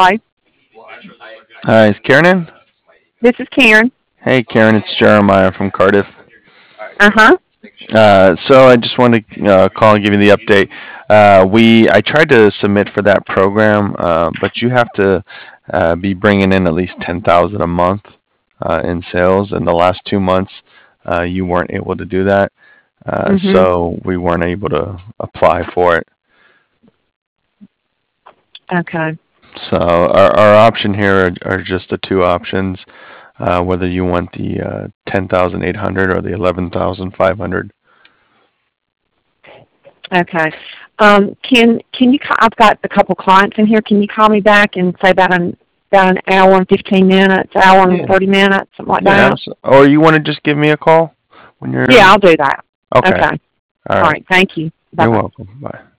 Hello. Hi, is Karen in? This is Karen. Hey, Karen, it's Jeremiah from Cardiff. Uh huh. So I just wanted to call and give you the update. I tried to submit for that program, but you have to be bringing in at least 10,000 a month in sales. In the last 2 months, you weren't able to do that, Mhm. so we weren't able to apply for it. Okay. So our option here are just the two options, whether you want the 10,800 or the 11,500. Okay. Can you? I've got a couple clients in here. Can you call me back and say about an hour and 15 minutes, hour and Yeah. 30 minutes, something like Yeah, that? or you want to just give me a call when Yeah, you're I'll do that. okay. Okay. All All right. right. Thank you. Bye You're bye. welcome. Bye.